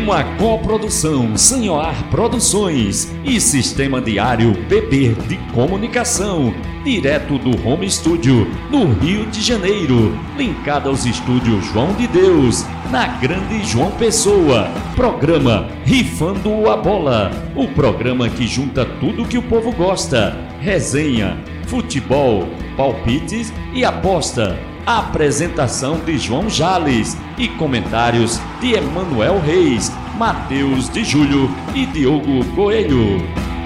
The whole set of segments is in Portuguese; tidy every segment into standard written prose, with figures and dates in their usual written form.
Uma coprodução Sanhoar Produções e Sistema Diário BB de Comunicação, direto do Home Studio, no Rio de Janeiro, linkado aos estúdios João de Deus, na Grande João Pessoa. Programa Rifando a Bola, o programa que junta tudo que o povo gosta: resenha, futebol, palpites e aposta. Apresentação de João Jales e comentários de Emanuel Reis, Matheus de Júlio e Diogo Coelho.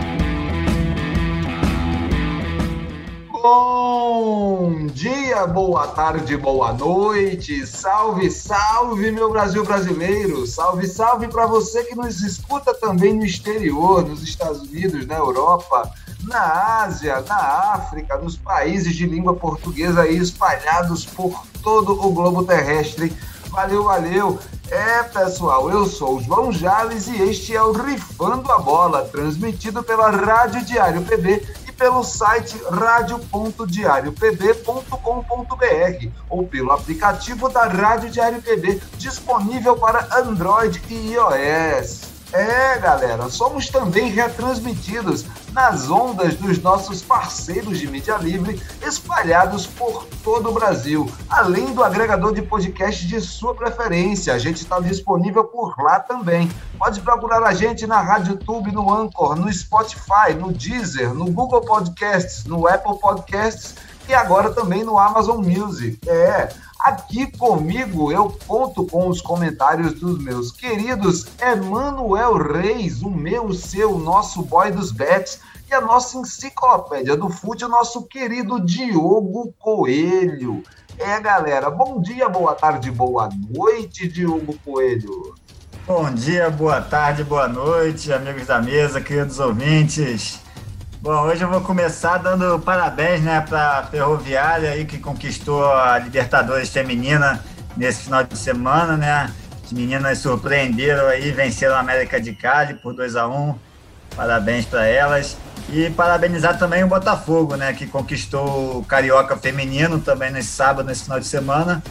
Bom dia, boa tarde, boa noite, salve, salve meu Brasil brasileiro, salve, salve para você que nos escuta também no exterior, nos Estados Unidos, na Europa, na Ásia, na África, nos países de língua portuguesa aí espalhados por todo o globo terrestre. Valeu, valeu! Pessoal, eu sou o João Jales e este é o Rifando a Bola, transmitido pela Rádio Diário PB e pelo site radio.diariopb.com.br ou pelo aplicativo da Rádio Diário PB, disponível para Android e iOS. Galera, somos também retransmitidos nas ondas dos nossos parceiros de mídia livre espalhados por todo o Brasil, além do agregador de podcast de sua preferência. A gente está disponível por lá também. Pode procurar a gente na RádioTube, no Anchor, no Spotify, no Deezer, no Google Podcasts, no Apple Podcasts e agora também no Amazon Music. Aqui comigo eu conto com os comentários dos meus queridos Emanuel Reis, o meu, o seu, o nosso boy dos bets, e a nossa enciclopédia do fute, o nosso querido Diogo Coelho. Galera, bom dia, boa tarde, boa noite, Diogo Coelho. Bom dia, boa tarde, boa noite, amigos da mesa, queridos ouvintes. Bom, hoje eu vou começar dando parabéns, para a Ferroviária aí, que conquistou a Libertadores feminina nesse final de semana, As meninas surpreenderam aí, venceram a América de Cali por 2-1. Parabéns para elas. E parabenizar também o Botafogo, que conquistou o Carioca feminino também nesse sábado, nesse final de semana.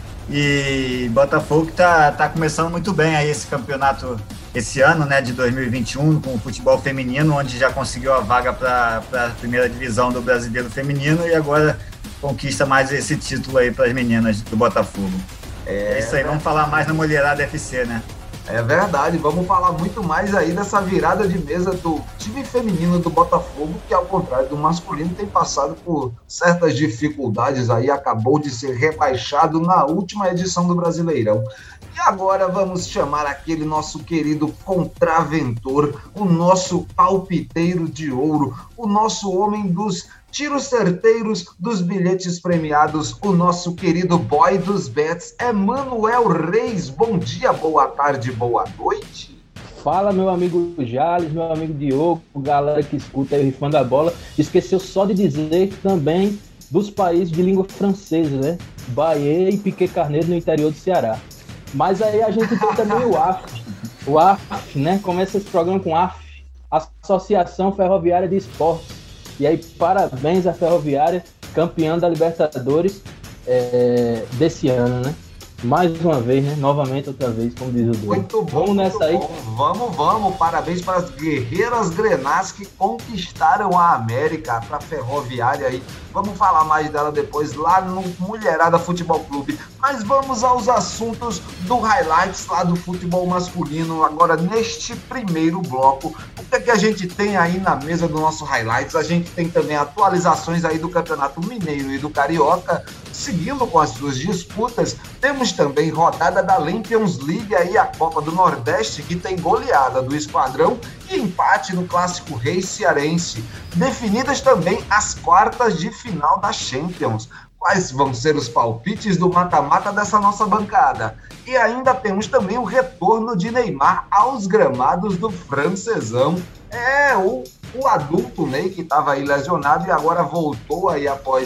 E Botafogo que tá começando muito bem aí esse campeonato esse ano, de 2021, com o futebol feminino, onde já conseguiu a vaga para a primeira divisão do Brasileiro Feminino e agora conquista mais esse título aí para as meninas do Botafogo. É isso aí, vamos falar mais na Mulherada FC, É verdade, vamos falar muito mais aí dessa virada de mesa do time feminino do Botafogo, que ao contrário do masculino tem passado por certas dificuldades aí, acabou de ser rebaixado na última edição do Brasileirão. E agora vamos chamar aquele nosso querido contraventor, o nosso palpiteiro de ouro, o nosso homem dos tiros certeiros, dos bilhetes premiados, o nosso querido boy dos bets, Emanuel Reis. Bom dia, boa tarde, boa noite. Fala, meu amigo Jales, meu amigo Diogo, galera que escuta aí o Rifando a Bola. Esqueceu só de dizer também dos países de língua francesa, Bahia e Piquet Carneiro no interior do Ceará. Mas aí a gente tem também o AF. O AF, Começa esse programa com AF, Associação Ferroviária de Esportes. E aí, parabéns à Ferroviária, campeã da Libertadores desse ano, Mais uma vez, novamente, outra vez, como diz o Dudu. Muito bom, vamos nessa aí. Vamos. Parabéns para as guerreiras grenás que conquistaram a América, para a Ferroviária aí. Vamos falar mais dela depois lá no Mulherada Futebol Clube. Mas vamos aos assuntos do highlights lá do futebol masculino. Agora, neste primeiro bloco, o que é que a gente tem aí na mesa do nosso highlights? A gente tem também atualizações aí do Campeonato Mineiro e do Carioca, seguindo com as suas disputas. Temos também rodada da Champions League aí, a Copa do Nordeste, que tem goleada do Esquadrão e empate no Clássico Rei Cearense. Definidas também as quartas de final da Champions. Quais vão ser os palpites do mata-mata dessa nossa bancada? E ainda temos também o retorno de Neymar aos gramados do Francesão. O adulto Ney, que estava aí lesionado e agora voltou aí após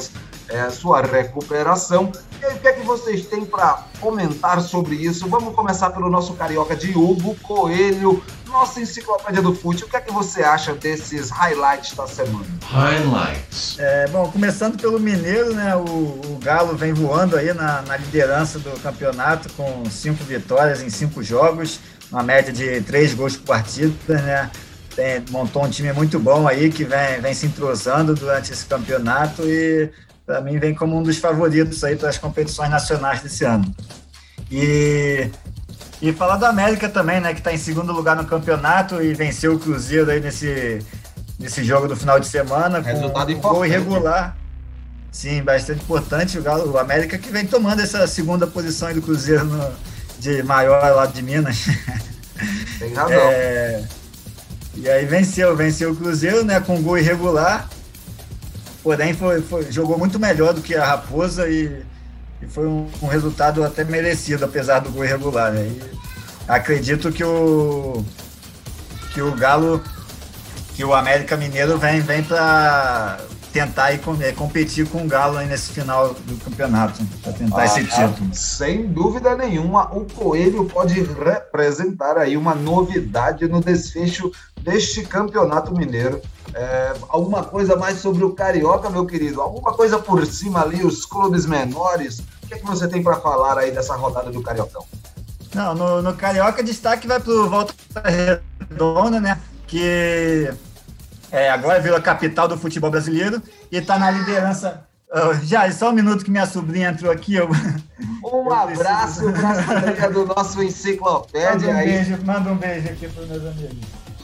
sua recuperação. E aí, o que é que vocês têm para comentar sobre isso? Vamos começar pelo nosso carioca Diogo Coelho, nossa enciclopédia do fute. O que é que você acha desses highlights da semana? Highlights. Bom, começando pelo Mineiro, né? O Galo vem voando aí na liderança do campeonato com 5 vitórias em 5 jogos, uma média de 3 gols por partida, né? Montou um time muito bom aí que vem se entrosando durante esse campeonato e para mim vem como um dos favoritos aí para as competições nacionais desse ano. E falar do América também, né, que está em segundo lugar no campeonato e venceu o Cruzeiro aí nesse jogo do final de semana. Resultado com um gol irregular. Sim, bastante importante. O América que vem tomando essa segunda posição aí do Cruzeiro de maior lá de Minas. Tem razão. E aí venceu o Cruzeiro, né, com um gol irregular. Porém, jogou muito melhor do que a Raposa e foi um resultado até merecido, apesar do gol irregular, né? E acredito que o Galo, que o América Mineiro vem para tentar competir com o Galo aí nesse final do campeonato, para tentar esse título. Sem dúvida nenhuma, o Coelho pode representar aí uma novidade no desfecho deste campeonato mineiro. Alguma coisa mais sobre o Carioca, meu querido? Alguma coisa por cima ali, os clubes menores? O que é que você tem para falar aí dessa rodada do Cariocão? Não, no Carioca, destaque vai para o Volta Redonda, né? Que agora virou a capital do futebol brasileiro e está na liderança. Já, só um minuto que minha sobrinha entrou aqui. Um abraço para a sobrinha do nosso enciclopédia. Manda um beijo aqui para os meus amigos.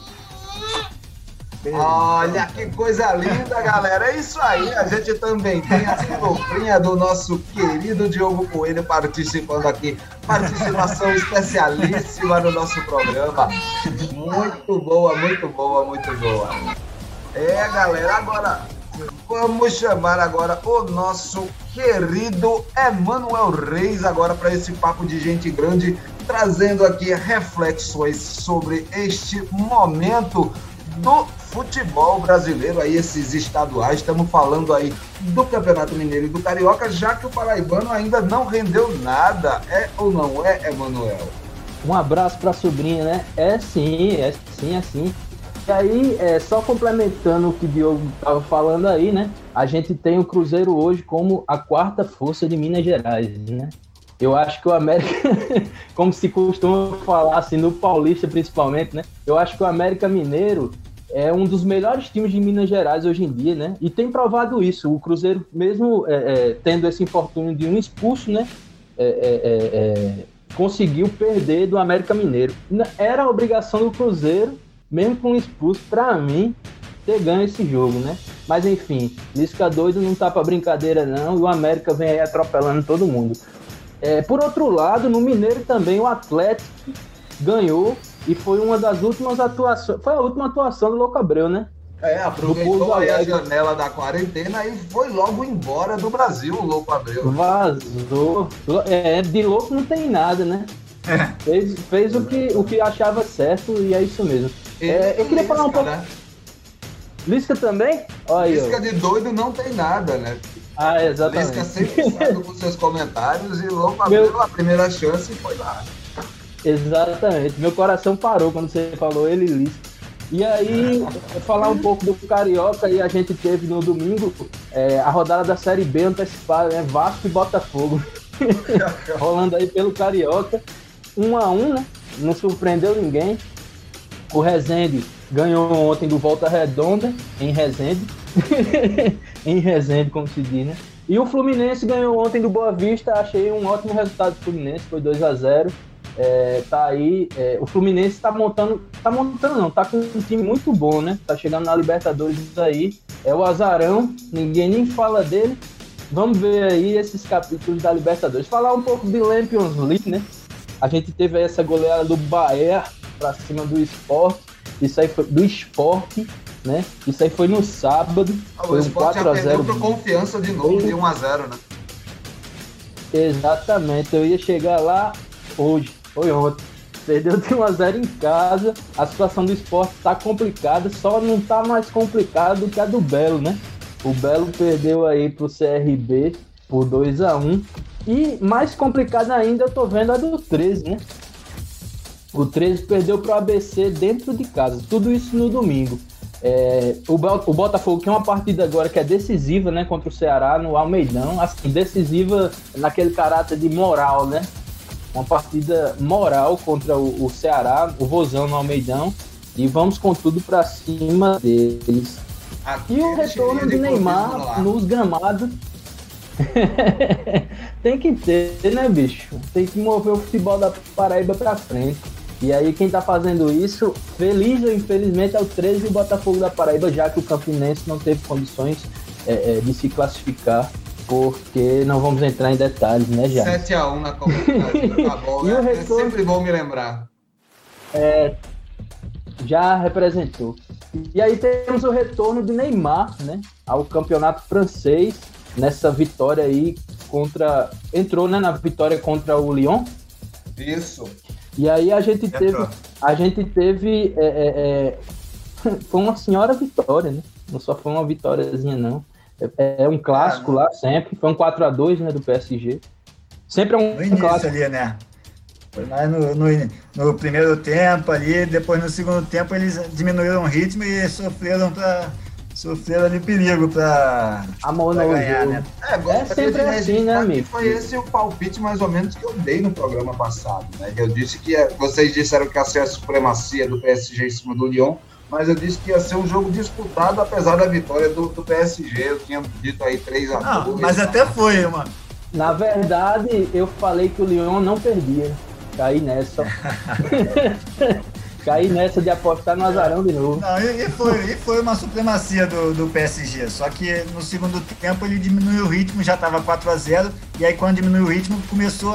Olha que coisa linda, galera. É isso aí. A gente também tem a sobrinha do nosso querido Diogo Coelho participando aqui. Participação especialíssima no nosso programa. Muito boa, muito boa, muito boa. Galera, agora vamos chamar agora o nosso querido Emanuel Reis agora para esse papo de gente grande, trazendo aqui reflexões sobre este momento do futebol brasileiro, aí esses estaduais. Estamos falando aí do Campeonato Mineiro e do Carioca, já que o paraibano ainda não rendeu nada. É ou não é, Emanuel? Um abraço para a sobrinha, né? É sim. E aí, só complementando o que o Diogo estava falando aí, né? A gente tem o Cruzeiro hoje como a 4ª força de Minas Gerais, né? Eu acho que o América, como se costuma falar assim, no Paulista principalmente, né? Eu acho que o América Mineiro é um dos melhores times de Minas Gerais hoje em dia, né? E tem provado isso. O Cruzeiro, mesmo tendo esse infortúnio de um expulso, né? Conseguiu perder do América Mineiro. Era a obrigação do Cruzeiro, mesmo com um expulso, para mim, ter ganho esse jogo, né? Mas enfim, Lisca doido não tá pra brincadeira não, e o América vem aí atropelando todo mundo. Por outro lado, no Mineiro também o Atlético ganhou e foi uma das últimas atuações, foi a última atuação do Louco Abreu, né? Aproveitou aí a janela da quarentena e foi logo embora do Brasil, o Louco Abreu. Vazou. De louco não tem nada, né? Fez o que achava certo e é isso mesmo. Eu queria falar um pouco... Né? Lisca também? Lisca de doido não tem nada, né? Exatamente. Lisca sempre sai com seus comentários e Louco Abreu, a primeira chance foi lá. Exatamente. Meu coração parou quando você falou ele, Lisca. E aí, falar um pouco do Carioca, e a gente teve no domingo a rodada da Série B antecipada, né? Vasco e Botafogo. Rolando aí pelo Carioca. 1-1, né? Não surpreendeu ninguém. O Resende ganhou ontem do Volta Redonda, em Resende. Em Resende, como se diz, né? E o Fluminense ganhou ontem do Boa Vista. Achei um ótimo resultado do Fluminense, foi 2-0. Tá aí, o Fluminense tá com um time muito bom, né? Tá chegando na Libertadores aí. É o azarão, ninguém nem fala dele. Vamos ver aí esses capítulos da Libertadores. Falar um pouco de Champions League, né? A gente teve aí essa goleada do Bahia pra cima do Sport. Isso aí foi do Sport, né? Isso aí foi no sábado. Foi um 4-0. Já perdeu pro Confiança de novo, de 1-0, né? Exatamente, eu ia chegar lá hoje. Foi ontem. Perdeu de 1-0 em casa. A situação do Sport tá complicada, só não tá mais complicada do que a do Belo, né? O Belo perdeu aí pro CRB por 2-1. E mais complicado ainda, eu tô vendo a do 13, né? O 13 perdeu pro ABC dentro de casa. Tudo isso no domingo. O Botafogo tem uma partida agora que é decisiva, né? Contra o Ceará no Almeidão. Assim, decisiva naquele caráter de moral, né? Uma partida moral contra o Ceará, o Vozão no Almeidão. E vamos com tudo pra cima deles. E o retorno de Neymar nos gramados. Tem que ter, né, bicho? Tem que mover o futebol da Paraíba pra frente. E aí quem tá fazendo isso, feliz ou infelizmente, é o 13 e o Botafogo da Paraíba, já que o Campinense não teve condições de se classificar, porque não vamos entrar em detalhes, né, já? 7-1 na Copa do Brasil, tá bom, né? É sempre bom me lembrar. Já representou. E aí temos o retorno de Neymar, né, ao campeonato francês, nessa vitória aí entrou, né, na vitória contra o Lyon. Isso. E aí a gente teve foi uma senhora vitória, né? Não só foi uma vitóriazinha, não. É um clássico lá sempre. Foi um 4-2, né, do PSG. Sempre é um clássico ali, né? Foi mais no primeiro tempo ali, depois no segundo tempo eles diminuíram o ritmo e sofreram ali perigo pra ganhar, né? Sempre assim, né, amigo? Foi esse o palpite mais ou menos que eu dei no programa passado, né? Eu disse que vocês disseram que ia ser a supremacia do PSG em cima do Lyon, mas eu disse que ia ser um jogo disputado, apesar da vitória do PSG. Eu tinha dito aí 3-2. Não, mas até foi, mano. Na verdade, eu falei que o Lyon não perdia. Caí nessa. Caí nessa de apostar no azarão de novo. Não, e foi uma supremacia do PSG. Só que no segundo tempo ele diminuiu o ritmo, já estava 4-0. E aí quando diminuiu o ritmo, começou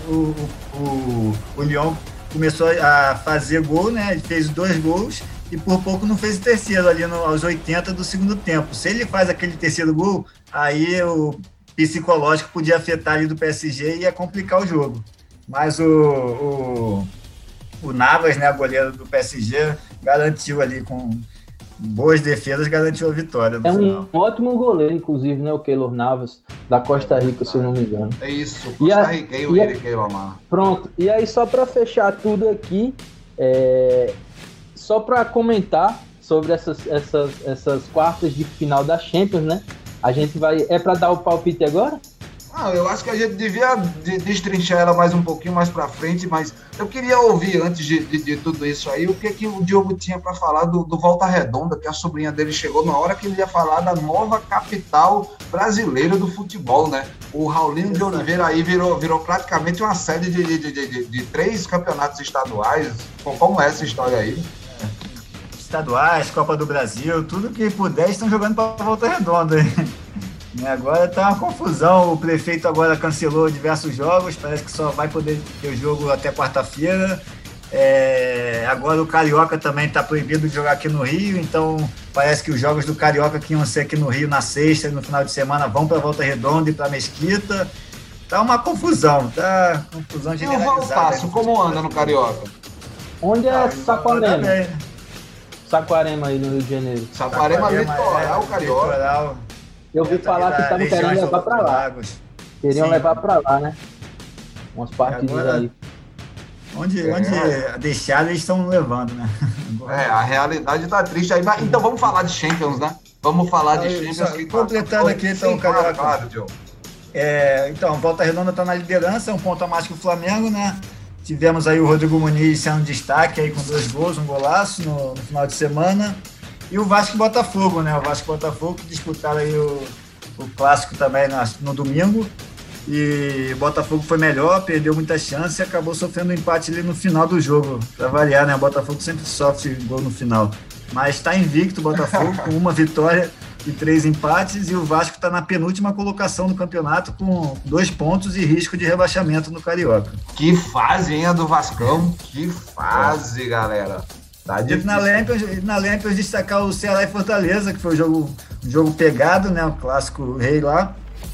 o Lyon começou a fazer gol, né? Ele fez 2 gols e por pouco não fez o terceiro ali aos 80 do segundo tempo. Se ele faz aquele terceiro gol, aí o psicológico podia afetar ali do PSG e ia complicar o jogo. Mas o Navas, né, goleiro do PSG, garantiu ali com boas defesas, garantiu a vitória no final. Um ótimo goleiro, inclusive, né, o Keylor Navas, da Costa Rica, se eu não me engano. É isso, Costa Riquenho, ele queira amar. Pronto, e aí só para fechar tudo aqui, só para comentar sobre essas quartas de final da Champions, né, a gente vai... É para dar o palpite agora? Eu acho que a gente devia destrinchar ela mais um pouquinho mais pra frente, mas eu queria ouvir, antes de tudo isso aí, o que o Diogo tinha para falar do Volta Redonda, que a sobrinha dele chegou na hora que ele ia falar da nova capital brasileira do futebol, né? O Raulinho de Oliveira aí virou praticamente uma sede de 3 campeonatos estaduais. Como é essa história aí? Estaduais, Copa do Brasil, tudo que puder estão jogando para Volta Redonda, hein? Agora tá uma confusão, o prefeito agora cancelou diversos jogos, parece que só vai poder ter o jogo até quarta-feira. Agora o Carioca também está proibido de jogar aqui no Rio, então parece que os jogos do Carioca que iam ser aqui no Rio na sexta e no final de semana vão para Volta Redonda e para Mesquita. Tá uma confusão, tá confusão generalizada. E o Valtaço, como anda no Carioca? Onde é Saquarema? Saquarema aí no Rio de Janeiro. Saquarema litoral, Carioca. Litoral. Eu ouvi falar que estavam querendo levar para lá. Queriam levar para lá, né? Umas partidas aí. Onde deixaram, eles estão levando, né? A realidade tá triste aí. Mas, então vamos falar de Champions, né? Vamos falar de Champions. Completando aqui, então, Carioca. Claro, Diogo. Então, Volta Redonda está na liderança, 1 ponto a mais que o Flamengo, né? Tivemos aí o Rodrigo Muniz sendo destaque aí com 2 gols, um golaço no final de semana. E o Vasco e Botafogo, né? O Vasco e Botafogo que disputaram aí o clássico também no domingo. E o Botafogo foi melhor, perdeu muita chance e acabou sofrendo um empate ali no final do jogo. Para variar, né? O Botafogo sempre sofre gol no final. Mas está invicto o Botafogo com 1 vitória e 3 empates. E o Vasco está na penúltima colocação no campeonato com 2 pontos e risco de rebaixamento no Carioca. Que fase, hein, a do Vascão? Que fase, galera. Na Champions destacar o Ceará e Fortaleza, que foi um jogo pegado, né? O clássico rei lá.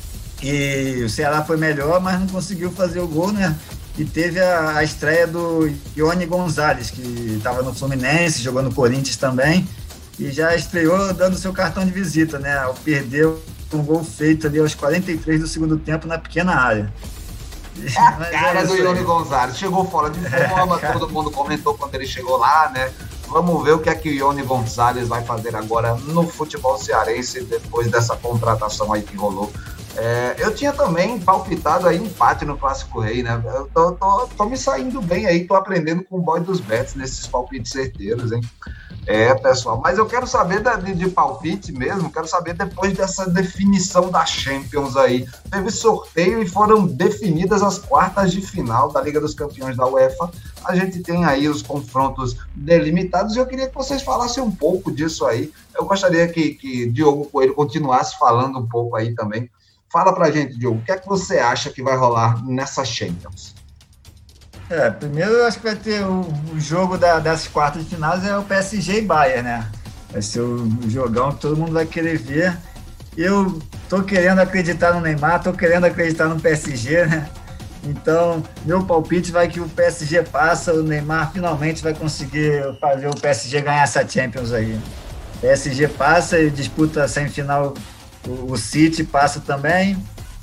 E o Ceará foi melhor, mas não conseguiu fazer o gol, né? E teve a estreia do Ione Gonzalez, que estava no Fluminense, jogou no Corinthians também. e já estreou dando seu cartão de visita, né? Ao perder um gol feito ali aos 43 do segundo tempo na pequena área. É a cara do Ione Gonzalez. Chegou fora de forma, todo mundo comentou quando ele chegou lá, né? Vamos ver o que é que o Ione Gonzalez vai fazer agora no futebol cearense depois dessa contratação aí que rolou. Eu tinha também palpitado aí empate no Clássico Rei, né? Eu tô me saindo bem aí, tô aprendendo com o boy dos bets nesses palpites certeiros, hein? Pessoal, mas eu quero saber de palpite mesmo, quero saber depois dessa definição da Champions aí. Teve sorteio e foram definidas as quartas de final da Liga dos Campeões da UEFA. A gente tem aí os confrontos delimitados e eu queria que vocês falassem um pouco disso aí. Eu gostaria que Diogo Coelho continuasse falando um pouco aí também. Fala pra gente, Diogo, o que é que você acha que vai rolar nessa Champions? Primeiro eu acho que vai ter o jogo dessas quartas de finais é o PSG e Bayern, né? Vai ser o jogão que todo mundo vai querer ver. Eu tô querendo acreditar no Neymar, tô querendo acreditar no PSG, né? Então, meu palpite vai que o PSG passa, o Neymar finalmente vai conseguir fazer o PSG ganhar essa Champions aí. O PSG passa e disputa a semifinal, o City passa também,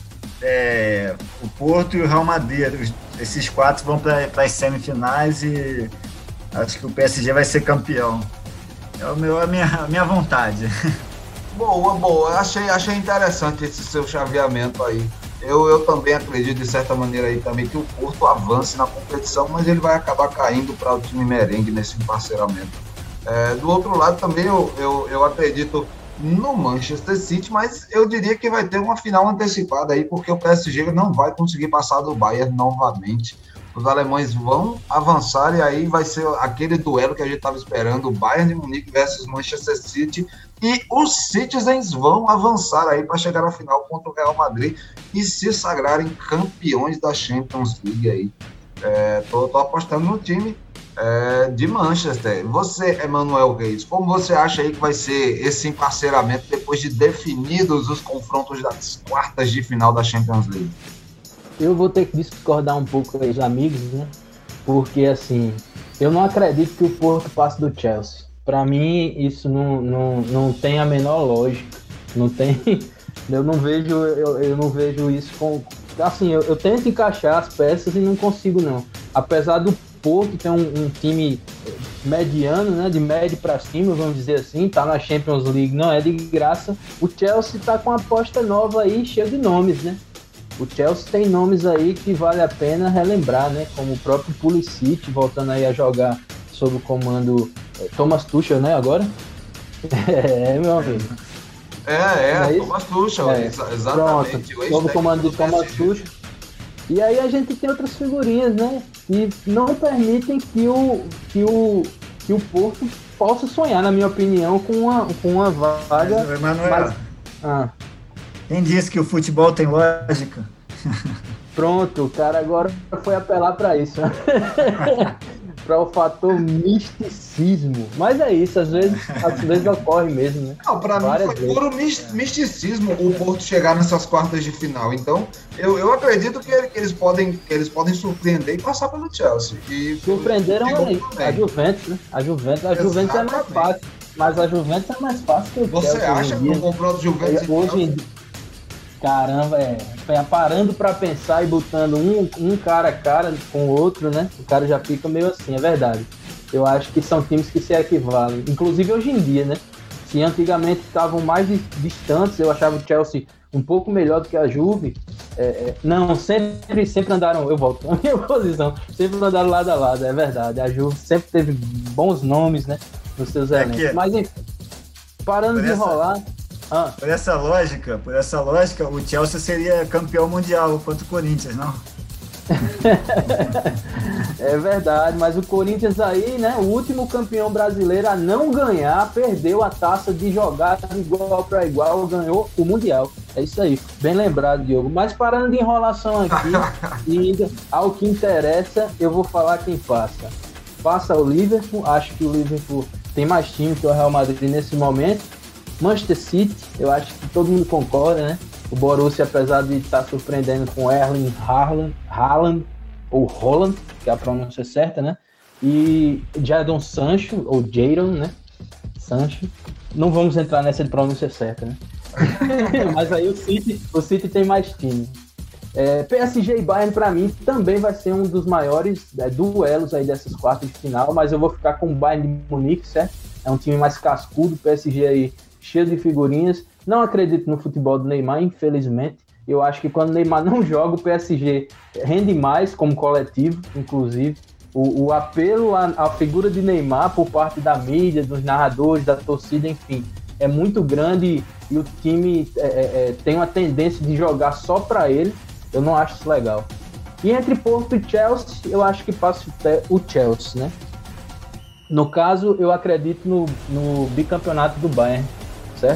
o Porto e o Real Madrid. Esses quatro vão para as semifinais e acho que o PSG vai ser campeão. É a minha vontade. Boa. Achei interessante esse seu chaveamento aí. Eu também acredito, de certa maneira, aí também que o Porto avance na competição, mas ele vai acabar caindo para o time merengue nesse emparceramento. Do outro lado também eu acredito no Manchester City, mas eu diria que vai ter uma final antecipada aí, porque o PSG não vai conseguir passar do Bayern novamente. Os alemães vão avançar e aí vai ser aquele duelo que a gente estava esperando, o Bayern de Munique versus Manchester City, e os Citizens vão avançar aí para chegar à final contra o Real Madrid e se sagrarem campeões da Champions League aí. Tô apostando no time de Manchester. Você, Emanuel Reis, como você acha aí que vai ser esse emparceramento depois de definidos os confrontos das quartas de final da Champions League? Eu vou ter que discordar um pouco com os amigos, né? Porque, assim, eu não acredito que o Porto passe do Chelsea. Para mim, isso não tem a menor lógica. Não tem... Eu não vejo isso com... Assim, eu tento encaixar as peças e não consigo, não. Apesar do Porto ter um time mediano, né, de médio para cima, vamos dizer assim, tá na Champions League, não é de graça. O Chelsea tá com uma aposta nova aí, cheia de nomes, né? O Chelsea tem nomes aí que vale a pena relembrar, né? Como o próprio Pulisic, voltando aí a jogar sob o comando Thomas Tuchel, né, agora? Meu amigo. Thomas Tuchel, exatamente. Pronto, sob o comando de Thomas Tuchel. E aí a gente tem outras figurinhas, né? Que não permitem que o Porto possa sonhar, na minha opinião, com uma vaga. Mas, Emanuel, quem disse que o futebol tem lógica? Pronto, o cara agora foi apelar para isso. Para o fator misticismo. Mas é isso, às vezes ocorre mesmo, né? Não, para mim foi puro misticismo o Porto chegar nessas quartas de final. Então, eu acredito que eles podem surpreender e passar pelo Chelsea. Surpreenderam aí a Juventus, né? A Juventus é mais fácil. Mas a Juventus é mais fácil que o Chelsea. Você acha que o confronto Juventus hoje em dia? Caramba, parando pra pensar e botando um cara a cara com o outro, né? O cara já fica meio assim, é verdade. Eu acho que são times que se equivalem. Inclusive hoje em dia, né? Se antigamente estavam mais distantes, eu achava o Chelsea um pouco melhor do que a Juve. Não, sempre andaram, eu volto à minha posição, sempre andaram lado a lado, é verdade. A Juve sempre teve bons nomes, né? Nos seus elencos. Mas enfim, parando de enrolar... Por essa lógica, o Chelsea seria campeão mundial contra o Corinthians, não? É verdade, mas o Corinthians aí, né, o último campeão brasileiro a não ganhar, perdeu a taça de jogar de igual para igual, ganhou o Mundial. É isso aí, bem lembrado, Diogo. Mas parando de enrolação aqui, e indo ao que interessa, eu vou falar quem passa. Passa o Liverpool, acho que o Liverpool tem mais time que o Real Madrid nesse momento. Manchester City, eu acho que todo mundo concorda, né? O Borussia, apesar de estar surpreendendo com Erling Haaland, ou Holland, que é a pronúncia certa, né? E Jadon Sancho, ou Jadon, né? Sancho. Não vamos entrar nessa de pronúncia certa, né? Mas aí o City tem mais time. PSG e Bayern, para mim, também vai ser um dos maiores duelos aí dessas quartas de final, mas eu vou ficar com o Bayern de Munique, certo? É um time mais cascudo, PSG aí cheio de figurinhas. Não acredito no futebol do Neymar, infelizmente. Eu acho que quando o Neymar não joga, o PSG rende mais como coletivo, inclusive. O apelo à figura de Neymar por parte da mídia, dos narradores, da torcida, enfim, é muito grande e o time tem uma tendência de jogar só para ele. Eu não acho isso legal. E entre Porto e Chelsea, eu acho que passa o Chelsea, né? No caso, eu acredito no bicampeonato do Bayern, certo?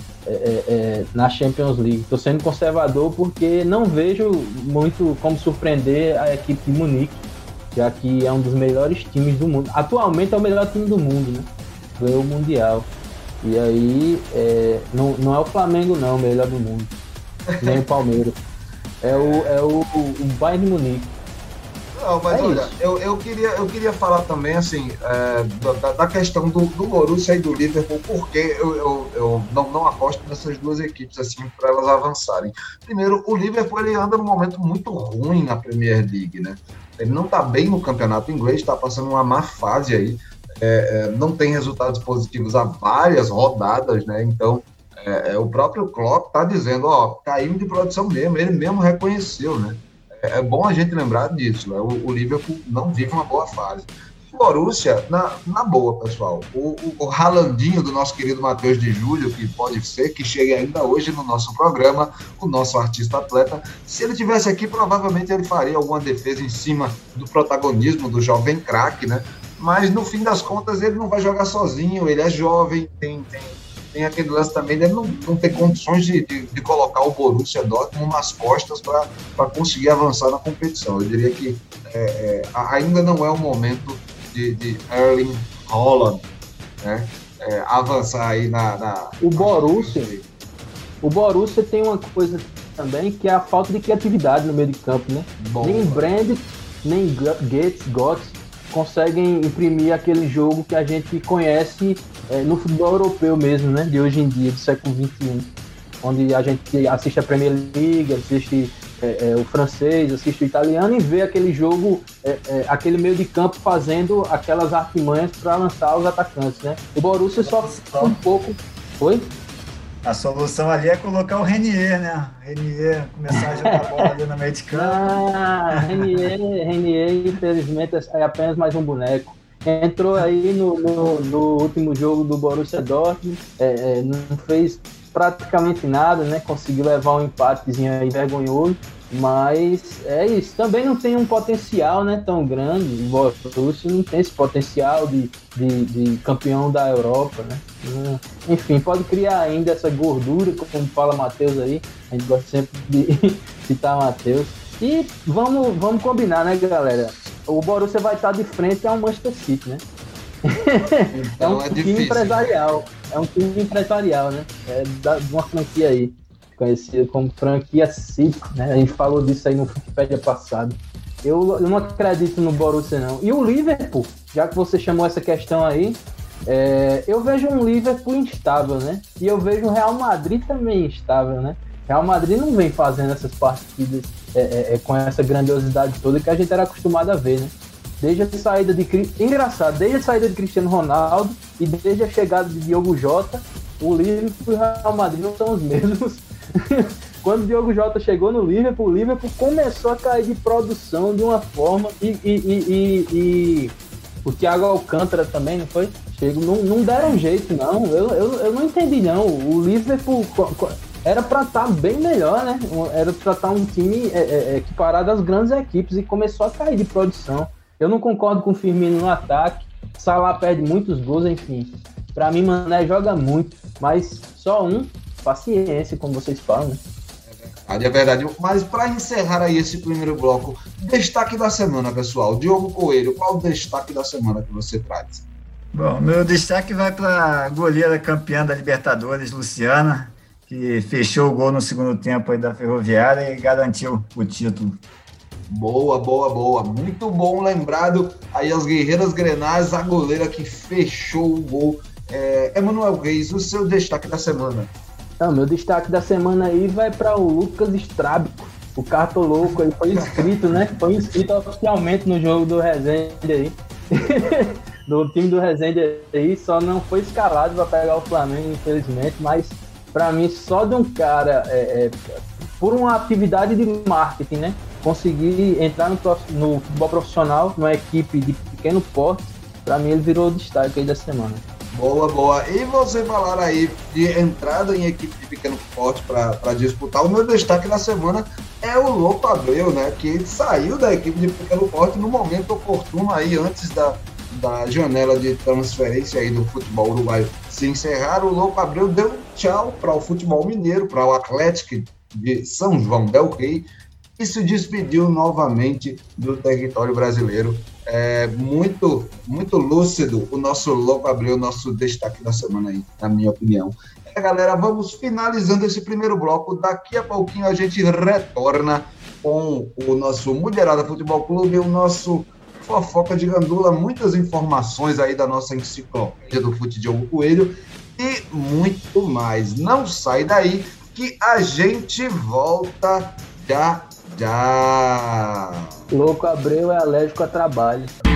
Na Champions League. Estou sendo conservador porque não vejo muito como surpreender a equipe de Munique, já que é um dos melhores times do mundo. Atualmente é o melhor time do mundo, né? Ganhou o Mundial. E aí, não é o Flamengo não, o melhor do mundo. Nem o Palmeiras. É o Bayern de Munique. Não, mas olha, eu queria falar também, assim, da questão do Borussia e do Liverpool, porque eu não aposto nessas duas equipes, assim, para elas avançarem. Primeiro, o Liverpool, ele anda num momento muito ruim na Premier League, né? Ele não está bem no campeonato inglês, está passando uma má fase aí, não tem resultados positivos há várias rodadas, né? Então, o próprio Klopp está dizendo, caímos de produção mesmo, ele mesmo reconheceu, né? É bom a gente lembrar disso, né? O Liverpool não vive uma boa fase. O Borussia, na boa, pessoal, o Haalandinho do nosso querido Matheus de Júlio, que pode ser que chegue ainda hoje no nosso programa, o nosso artista atleta, se ele tivesse aqui, provavelmente ele faria alguma defesa em cima do protagonismo do jovem craque, né? Mas no fim das contas ele não vai jogar sozinho, ele é jovem, tem aquele lance também, ele não tem condições de colocar o Borussia Dortmund nas costas para conseguir avançar na competição. Eu diria que ainda não é o momento de Erling Haaland, né, avançar aí na... O Borussia tem uma coisa também, que é a falta de criatividade no meio de campo, né? Nem Brandt, nem Götze conseguem imprimir aquele jogo que a gente conhece no futebol europeu mesmo, né? De hoje em dia, do século XXI. Onde a gente assiste a Premier League, assiste o francês, assiste o italiano e vê aquele jogo, aquele meio de campo fazendo aquelas artimanhas para lançar os atacantes, né? O Borussia só um pouco... Oi? A solução ali é colocar o Renier, né? Renier começar a jogar bola ali no meio de campo. Renier, infelizmente, é apenas mais um boneco. Entrou aí no último jogo do Borussia Dortmund, não fez praticamente nada, né? Conseguiu levar um empatezinho aí vergonhoso, mas é isso. Também não tem um potencial, né, tão grande. O Borussia não tem esse potencial de campeão da Europa, né? Enfim, pode criar ainda essa gordura, como fala Matheus aí. A gente gosta sempre de citar Matheus. E vamos combinar, né, galera? O Borussia vai estar de frente ao Manchester City, né? Então é um time empresarial. É um time empresarial, né? De uma franquia aí, conhecida como franquia City, né? A gente falou disso aí no Wikipedia passado. Eu não acredito no Borussia, não. E o Liverpool, já que você chamou essa questão aí, eu vejo um Liverpool instável, né? E eu vejo o Real Madrid também instável, né? Real Madrid não vem fazendo essas partidas com essa grandiosidade toda que a gente era acostumado a ver, né? Desde a saída desde a saída de Cristiano Ronaldo e desde a chegada de Diogo Jota, o Liverpool e o Real Madrid não são os mesmos. Quando o Diogo Jota chegou no Liverpool, o Liverpool começou a cair de produção de uma forma e o Thiago Alcântara também, não foi? Não deram jeito, não. Eu não entendi, não. O Liverpool era para estar bem melhor, né? Era para estar um time equiparado às grandes equipes e começou a cair de produção. Eu não concordo com o Firmino no ataque. Salah perde muitos gols, enfim. Para mim, Mané joga muito, mas só paciência, como vocês falam, né? É verdade. Mas para encerrar aí esse primeiro bloco, destaque da semana, pessoal. Diogo Coelho, qual o destaque da semana que você traz? Bom, meu destaque vai para a goleira campeã da Libertadores, Luciana, que fechou o gol no segundo tempo aí da Ferroviária e garantiu o título. Boa. Muito bom lembrado aí as guerreiras grenais, a goleira que fechou o gol Emanuel Reis, o seu destaque da semana. Não, meu destaque da semana aí vai para o Lucas Strábico, o cartoloco aí, foi inscrito, né? Foi inscrito oficialmente no jogo do Resende aí. Do time do Resende aí, só não foi escalado para pegar o Flamengo, infelizmente, mas para mim, só de um cara, por uma atividade de marketing, né? Conseguir entrar no futebol profissional, numa equipe de pequeno porte, para mim ele virou o destaque aí da semana. Boa. E você falar aí de entrada em equipe de pequeno porte para disputar, o meu destaque da semana é o Louco Abreu, né? Que ele saiu da equipe de pequeno porte no momento oportuno aí, antes da janela de transferência aí do futebol uruguaio se encerrar. O Louco Abreu deu tchau para o futebol mineiro, para o Atlético de São João del Rei, e se despediu novamente do território brasileiro. Muito lúcido o nosso Louco Abreu, nosso destaque da semana aí, na minha opinião. Galera, vamos finalizando esse primeiro bloco. Daqui a pouquinho a gente retorna com o nosso Mulherada Futebol Clube, o nosso Fofoca de Gandula, muitas informações aí da nossa enciclopédia do Fute Diogo Coelho e muito mais. Não sai daí que a gente volta já. Louco Abreu é alérgico a trabalho.